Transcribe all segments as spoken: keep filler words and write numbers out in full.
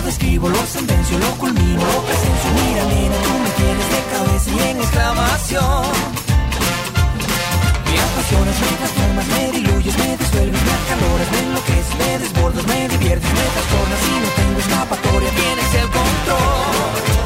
describo, lo sentencio, lo culmino, lo presencio. Mira, nena, tú me tienes de cabeza y en exclamación. Me apasionas, me transformas, me diluyes, me disuelves, me acaloras, me enloqueces, me desbordas, me diviertes, me trastornas y no tengo escapatoria, tienes el control.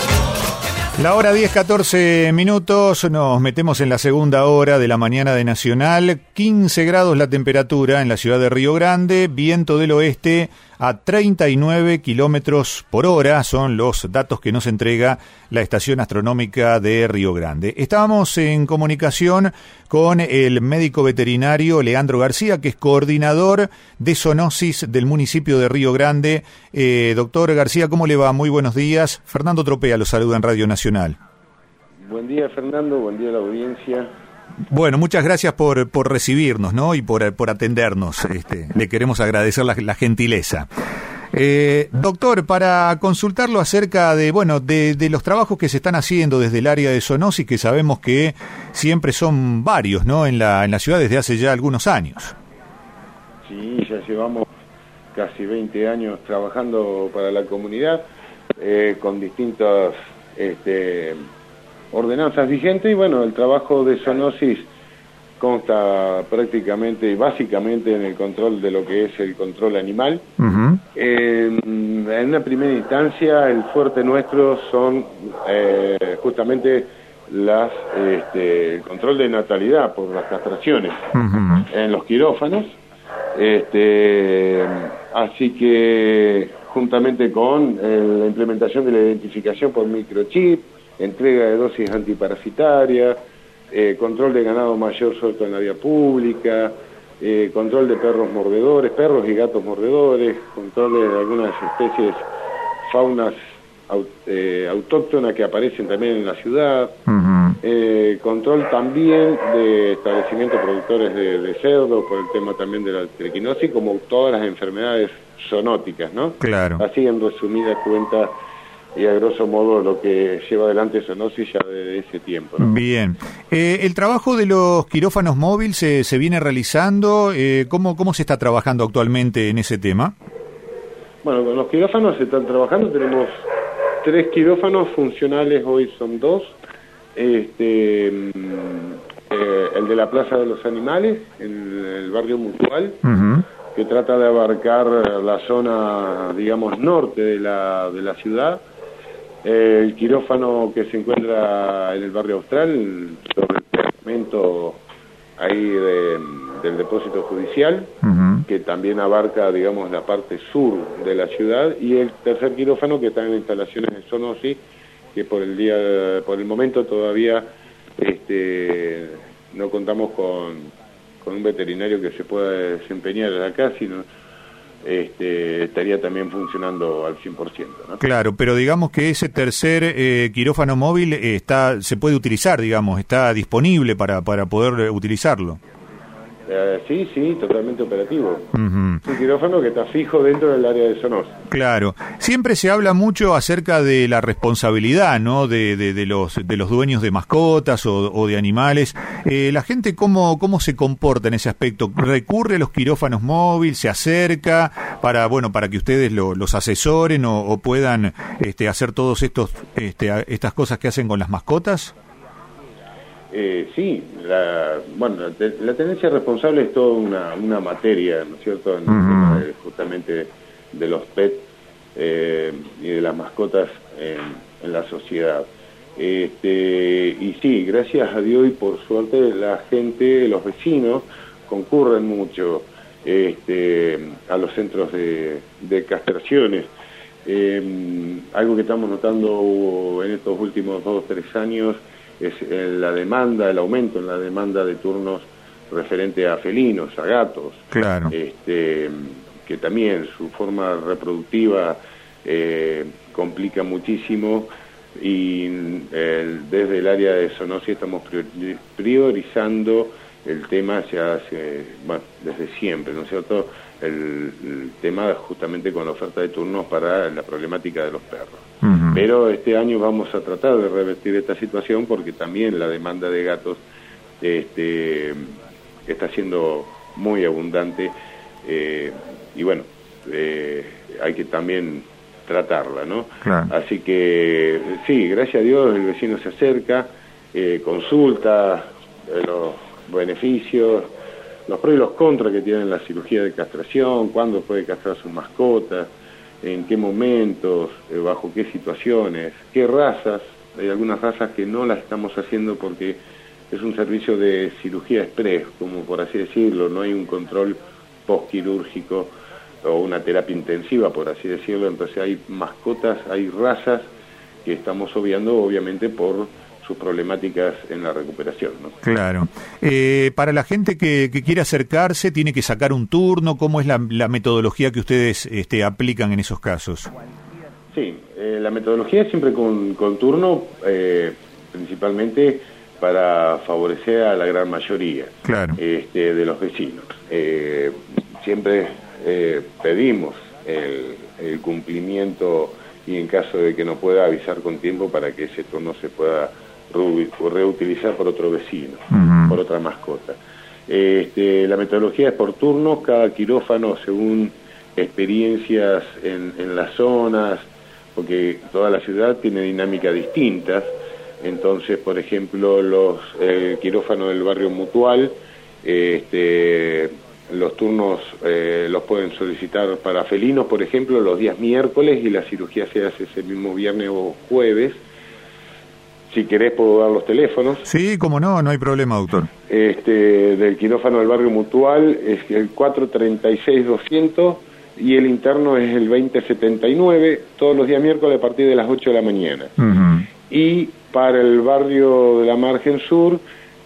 La hora diez, catorce minutos, nos metemos en la segunda hora de la mañana de Nacional. quince grados la temperatura en la ciudad de Río Grande, viento del oeste a treinta y nueve kilómetros por hora, son los datos que nos entrega la estación astronómica de Río Grande. Estábamos en comunicación con el médico veterinario Leandro García, que es coordinador de zoonosis del municipio de Río Grande. Eh, doctor García, ¿cómo le va? Muy buenos días. Fernando Tropea lo saluda en Radio Nacional. Buen día, Fernando, buen día a la audiencia. Bueno, muchas gracias por, por recibirnos, ¿no? Y por, por atendernos. Este, le queremos agradecer la, la gentileza. Eh, doctor, para consultarlo acerca de, bueno, de, de los trabajos que se están haciendo desde el área de zoonosis, que sabemos que siempre son varios, ¿no? En la, en la ciudad desde hace ya algunos años. Sí, ya llevamos casi veinte años trabajando para la comunidad, eh, con distintas este, ordenanzas vigentes, y bueno, el trabajo de zoonosis consta prácticamente y básicamente en el control de lo que es el control animal. Uh-huh. Eh, en una primera instancia, el fuerte nuestro son eh, justamente las este, el control de natalidad por las castraciones uh-huh. en los quirófanos. Este, así que juntamente con eh, la implementación de la identificación por microchip, entrega de dosis antiparasitarias, eh, control de ganado mayor suelto en la vía pública, eh, control de perros mordedores, perros y gatos mordedores, control de algunas especies faunas aut, eh, autóctonas que aparecen también en la ciudad, uh-huh. eh, control también de establecimientos productores de, de cerdo por el tema también de la triquinosis, como todas las enfermedades zoonóticas, ¿no? Claro. Así en resumidas cuentas y a grosso modo lo que lleva adelante zoonosis ya desde ese tiempo, ¿no? Bien. Eh, el trabajo de los quirófanos móviles se, se viene realizando. Eh, ¿cómo, ¿Cómo se está trabajando actualmente en ese tema? Bueno, con los quirófanos se están trabajando. Tenemos tres quirófanos funcionales, hoy son dos. Este, eh, el de la Plaza de los Animales, en el barrio Mutual, uh-huh. que trata de abarcar la zona, digamos, norte de la, de la ciudad. Eh, el quirófano que se encuentra en el barrio Austral, sobre el departamento ahí de, del depósito judicial, uh-huh. que también abarca, digamos, la parte sur de la ciudad, y el tercer quirófano que está en instalaciones de zoonosis, que por el día, por el momento todavía este, no contamos con, con un veterinario que se pueda desempeñar acá, sino este, estaría también funcionando al cien por ciento, ¿no? Claro, pero digamos que ese tercer eh, quirófano móvil eh, está, se puede utilizar, digamos, está disponible para, para poder eh, utilizarlo. Eh, sí, sí, totalmente operativo. Uh-huh. Es un quirófano que está fijo dentro del área de zoonosis. Claro. Siempre se habla mucho acerca de la responsabilidad, ¿no? De, de, de los de los dueños de mascotas o, o de animales. Eh, la gente, ¿cómo, ¿cómo se comporta en ese aspecto? ¿Recurre a los quirófanos móviles? ¿Se acerca para, bueno, para que ustedes lo, los asesoren o, o puedan este, hacer todos estos este, estas cosas que hacen con las mascotas? Eh, sí, la, bueno, la, te, la tenencia responsable es toda una, una materia, ¿no es cierto?, en uh-huh. el tema de, justamente de los pets eh, y de las mascotas en, en la sociedad. Este, y sí, gracias a Dios y por suerte la gente, los vecinos, concurren mucho este, a los centros de, de castraciones. Eh, algo que estamos notando en estos últimos dos o tres años es la demanda, el aumento en la demanda de turnos referente a felinos, a gatos, claro. este, que también su forma reproductiva eh, complica muchísimo, y eh, desde el área de zoonosis estamos priorizando el hace ya hace, bueno, desde siempre, ¿no es cierto?, el, el tema justamente con la oferta de turnos para la problemática de los perros. Uh-huh. Pero este año vamos a tratar de revertir esta situación porque también la demanda de gatos este, está siendo muy abundante, eh, y bueno, eh, hay que también tratarla, ¿no? Claro. Así que sí, gracias a Dios el vecino se acerca, eh, consulta eh, los beneficios, los pros y los contras que tienen la cirugía de castración, cuándo puede castrar sus mascotas, en qué momentos, eh, bajo qué situaciones, qué razas. Hay algunas razas que no las estamos haciendo porque es un servicio de cirugía express, como por así decirlo, no hay un control postquirúrgico o una terapia intensiva, por así decirlo. Entonces hay mascotas, hay razas que estamos obviando, obviamente, por sus problemáticas en la recuperación, ¿no? Claro. Eh, para la gente que, que quiere acercarse, ¿tiene que sacar un turno? ¿Cómo es la, la metodología que ustedes este, aplican en esos casos? Sí, eh, la metodología es siempre con, con turno, eh, principalmente para favorecer a la gran mayoría, claro, este, de los vecinos. Eh, siempre eh, pedimos el, el cumplimiento y en caso de que no pueda avisar con tiempo para que ese turno se pueda reutilizar por otro vecino, uh-huh. por otra mascota. Este, la metodología es por turnos, cada quirófano según experiencias en, en las zonas, porque toda la ciudad tiene dinámicas distintas. Entonces, por ejemplo, los el quirófano del barrio Mutual, este, los turnos eh, los pueden solicitar para felinos, por ejemplo, los días miércoles, y la cirugía se hace ese mismo viernes o jueves. Si querés puedo dar los teléfonos. Sí, como no, no hay problema, doctor. Este, del quirófano del barrio Mutual es el cuatro treinta y seis doscientos y el interno es el veinte setenta y nueve, todos los días miércoles a partir de las ocho de la mañana. Uh-huh. Y para el barrio de la Margen Sur,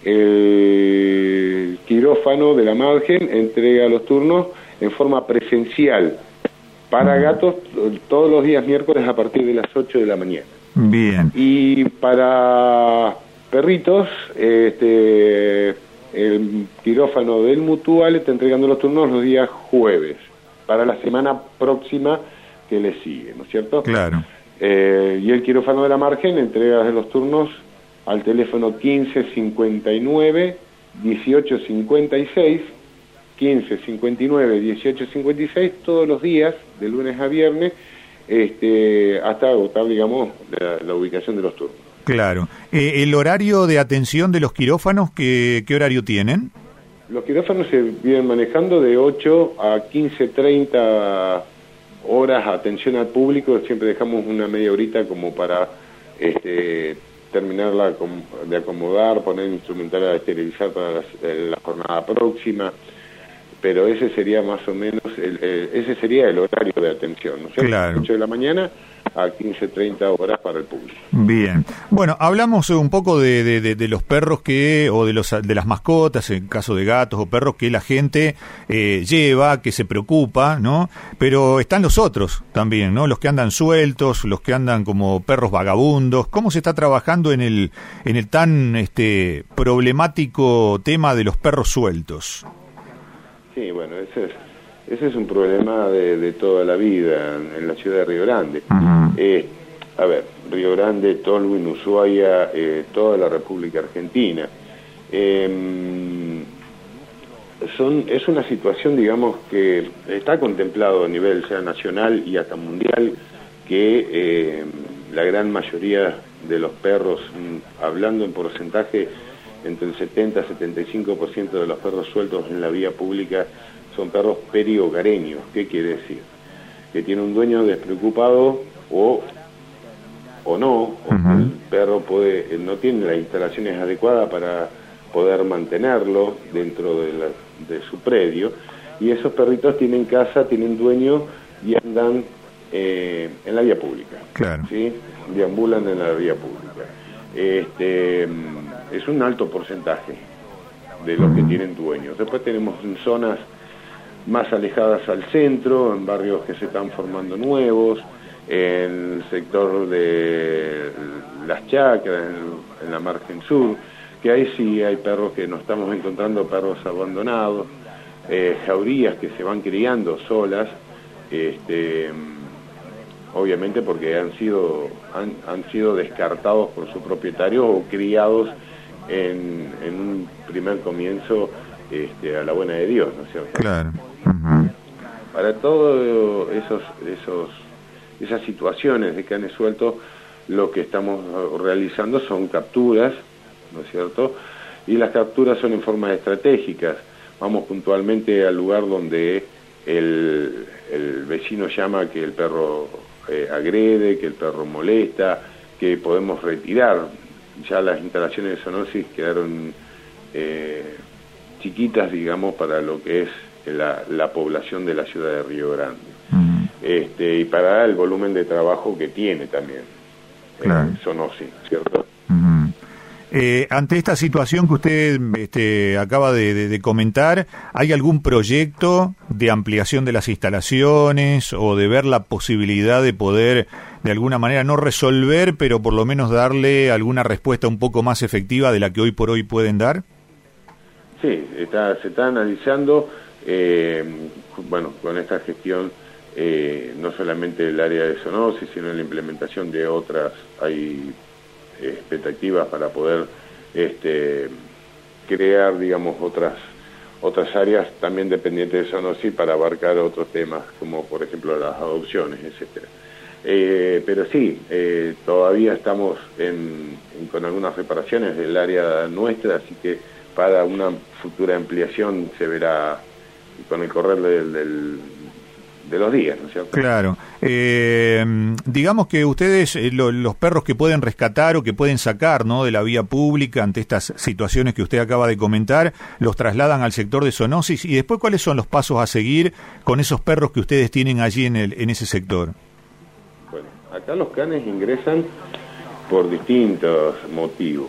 el quirófano de la Margen entrega los turnos en forma presencial para gatos todos los días miércoles a partir de las ocho de la mañana. Bien. Y para perritos, este, el quirófano del Mutual está entregando los turnos los días jueves, para la semana próxima que le sigue, ¿no es cierto? Claro. Eh, y el quirófano de la Margen entrega los turnos al teléfono quince cincuenta y nueve dieciocho cincuenta y seis, quince cincuenta y nueve dieciocho cincuenta y seis, todos los días, de lunes a viernes, este, hasta agotar, digamos, la, la ubicación de los turnos. Claro. Eh, ¿El horario de atención de los quirófanos, qué, qué horario tienen? Los quirófanos se vienen manejando de ocho a quince treinta horas atención al público. Siempre dejamos una media horita como para este, terminarla de acomodar, poner instrumental a esterilizar para la, la jornada próxima. Pero ese sería más o menos, el, el, ese sería el horario de atención, ¿no es cierto? Claro. ocho de la mañana a quince treinta horas para el público. Bien. Bueno, hablamos un poco de, de, de, de los perros que, o de los de las mascotas, en caso de gatos o perros que la gente eh, lleva, que se preocupa, ¿no? Pero están los otros también, ¿no? Los que andan sueltos, los que andan como perros vagabundos. ¿Cómo se está trabajando en el, en el tan este problemático tema de los perros sueltos? Sí, bueno, ese es, ese es un problema de, de toda la vida en, en la ciudad de Río Grande. Uh-huh. Eh, a ver, Río Grande, Tolwyn, Ushuaia, eh, toda la República Argentina. Eh, son, es una situación, digamos, que está contemplado a nivel sea nacional y hasta mundial, que eh, la gran mayoría de los perros, hablando en porcentaje, entre el setenta y setenta y cinco por ciento de los perros sueltos en la vía pública son perros perihogareños. ¿Qué quiere decir? Que tiene un dueño despreocupado o, o no, o uh-huh. el perro puede no tiene las instalaciones adecuadas para poder mantenerlo dentro de, la, de su predio, y esos perritos tienen casa, tienen dueño y andan eh, en la vía pública. Claro. ¿Sí? Deambulan en la vía pública. Este... es un alto porcentaje de los que tienen dueños. Después tenemos en zonas más alejadas al centro, en barrios que se están formando nuevos, en el sector de las chacras, en, en la Margen Sur, que ahí sí hay perros que nos estamos encontrando, perros abandonados, eh, jaurías que se van criando solas, este, obviamente porque han sido, han, han sido descartados por su propietario o criados En, en un primer comienzo este, a la buena de Dios, ¿no es cierto? Claro. Uh-huh. Para todos esos esos esas situaciones de canes sueltos, lo que estamos realizando son capturas, ¿no es cierto? Y las capturas son en formas estratégicas. Vamos puntualmente al lugar donde el, el vecino llama que el perro eh, agrede, que el perro molesta, que podemos retirar. Ya las instalaciones de zoonosis quedaron eh, chiquitas, digamos, para lo que es la, la población de la ciudad de Río Grande. Uh-huh. Este, y para el volumen de trabajo que tiene también, claro. eh, zoonosis, ¿cierto? Uh-huh. Eh, ante esta situación que usted este, acaba de, de, de comentar, ¿hay algún proyecto de ampliación de las instalaciones o de ver la posibilidad de poder, de alguna manera, no resolver, pero por lo menos darle alguna respuesta un poco más efectiva de la que hoy por hoy pueden dar? Sí, está, se está analizando, eh, bueno, con esta gestión, eh, no solamente el área de zoonosis, sino la implementación de otras, hay expectativas para poder este, crear, digamos, otras otras áreas también dependientes de zoonosis para abarcar otros temas, como por ejemplo las adopciones, etcétera. Eh, pero sí, eh, todavía estamos en, en, con algunas reparaciones del área nuestra, así que para una futura ampliación se verá con el correr del, del de los días, ¿no es cierto? Claro. Eh, digamos que ustedes, eh, lo, los perros que pueden rescatar o que pueden sacar, ¿no?, de la vía pública ante estas situaciones que usted acaba de comentar, los trasladan al sector de zoonosis, y después, ¿cuáles son los pasos a seguir con esos perros que ustedes tienen allí en, el, en ese sector? Bueno, acá los canes ingresan por distintos motivos.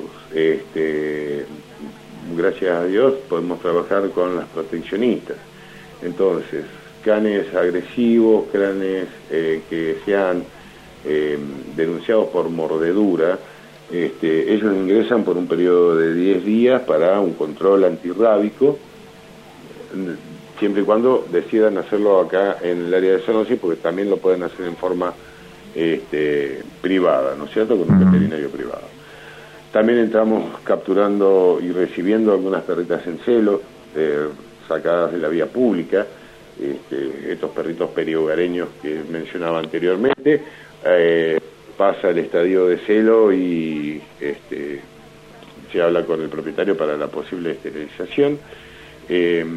Este, gracias a Dios podemos trabajar con las proteccionistas. Entonces, canes agresivos, canes eh, que sean eh, denunciados por mordedura, este, ellos ingresan por un periodo de diez días para un control antirrábico, siempre y cuando decidan hacerlo acá en el área de zoonosis, porque también lo pueden hacer en forma este, privada, ¿no es cierto?, con un veterinario privado. También entramos capturando y recibiendo algunas perritas en celo, eh, sacadas de la vía pública, Este, estos perritos perihogareños que mencionaba anteriormente, eh, pasa el estadio de celo y este, se habla con el propietario para la posible esterilización, eh,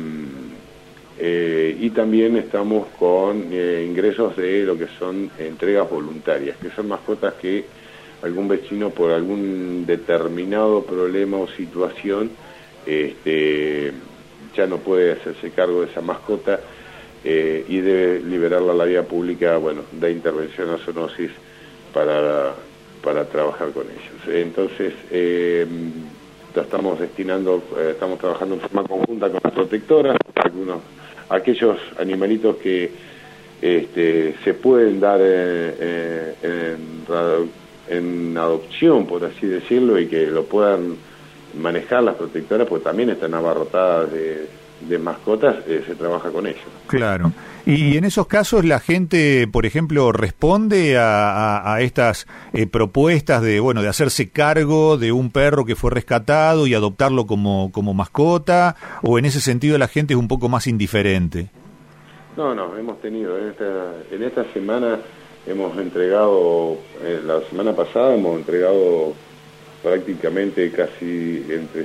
eh, y también estamos con eh, ingresos de lo que son entregas voluntarias, que son mascotas que algún vecino por algún determinado problema o situación este, ya no puede hacerse cargo de esa mascota, Eh, y debe liberarla a la vía pública, bueno, da intervención a zoonosis para, para trabajar con ellos. Entonces, eh, estamos destinando, eh, estamos trabajando en forma conjunta con las protectoras, algunos, aquellos animalitos que este, se pueden dar eh, en, en adopción, por así decirlo, y que lo puedan manejar las protectoras, porque también están abarrotadas de de mascotas, eh, se trabaja con ellos. Claro. Y en esos casos la gente, por ejemplo, responde a, a, a estas eh, propuestas de, bueno, de hacerse cargo de un perro que fue rescatado y adoptarlo como, como mascota, o en ese sentido la gente es un poco más indiferente. No, no, hemos tenido, en esta, en esta semana hemos entregado, eh, la semana pasada hemos entregado prácticamente casi entre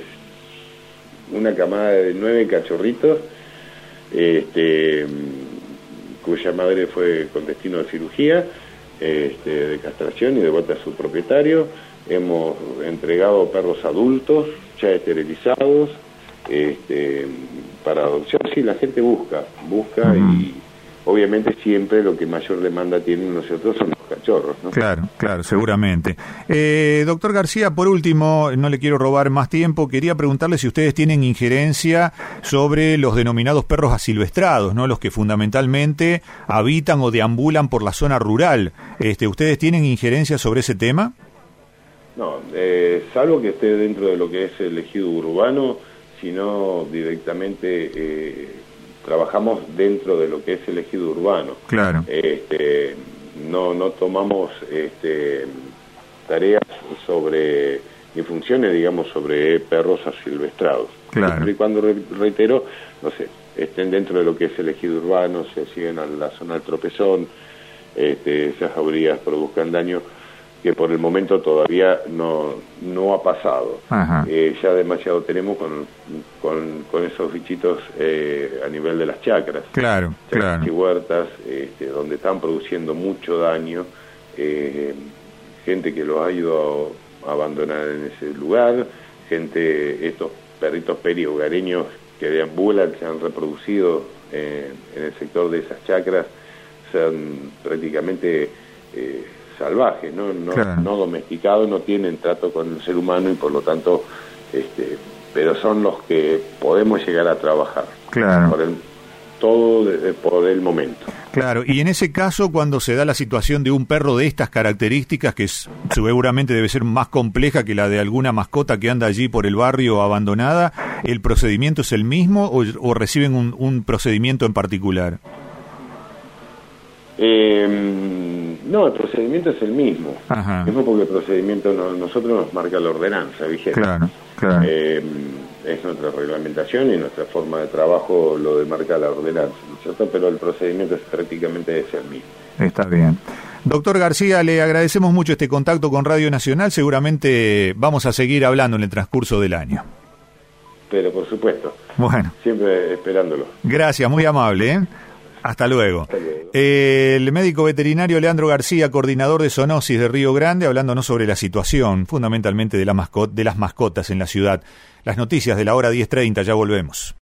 una camada de nueve cachorritos, este, cuya madre fue con destino de cirugía, este, de castración y de vuelta a su propietario. Hemos entregado perros adultos, ya esterilizados, este, para adopción. Sí, la gente busca, busca uh-huh. y obviamente siempre lo que mayor demanda tienen nosotros son los cachorros, ¿no? Claro, claro, seguramente. Eh, doctor García, por último, no le quiero robar más tiempo, quería preguntarle si ustedes tienen injerencia sobre los denominados perros asilvestrados, ¿no?, los que fundamentalmente habitan o deambulan por la zona rural. Este, ¿ustedes tienen injerencia sobre ese tema? No, eh, salvo que esté dentro de lo que es el ejido urbano, sino directamente eh, trabajamos dentro de lo que es el ejido urbano. Claro. Este, no, no tomamos este, tareas sobre, ni funciones, digamos, sobre perros asilvestrados. Claro. Siempre y cuando, reitero, no sé, estén dentro de lo que es el ejido urbano, se siguen a la zona del tropezón, este, esas jaurías produzcan daño, que por el momento todavía no, no ha pasado. Eh, ya demasiado tenemos con, con, con esos bichitos eh, a nivel de las chacras. Claro, chacras claro. y huertas, este, donde están produciendo mucho daño. Eh, gente que los ha ido a abandonar en ese lugar, gente, estos perritos perihogareños que deambulan, se han reproducido eh, en el sector de esas chacras, son prácticamente... Eh, salvajes, ¿no? No, claro. no domesticados, no tienen trato con el ser humano y por lo tanto, este, pero son los que podemos llegar a trabajar. Claro. Por el, todo de, de, por el momento. Claro, y en ese caso, cuando se da la situación de un perro de estas características, que es, seguramente debe ser más compleja que la de alguna mascota que anda allí por el barrio abandonada, ¿el procedimiento es el mismo o, o reciben un, un procedimiento en particular? Eh, no, el procedimiento es el mismo. Ajá. Mismo porque el procedimiento no, nosotros nos marca la ordenanza vigente. Claro, claro. Eh, es nuestra reglamentación y nuestra forma de trabajo lo demarca la ordenanza, ¿no es cierto? Pero el procedimiento es prácticamente es el mismo. Está bien. Doctor García, le agradecemos mucho este contacto con Radio Nacional. Seguramente vamos a seguir hablando en el transcurso del año. Pero por supuesto. Bueno. Siempre esperándolo. Gracias, muy amable, ¿eh? Hasta luego. Hasta luego. Eh, el médico veterinario Leandro García, coordinador de zoonosis de Río Grande, hablándonos sobre la situación, fundamentalmente de, la mascot- de las mascotas en la ciudad. Las noticias de la hora diez treinta, ya volvemos.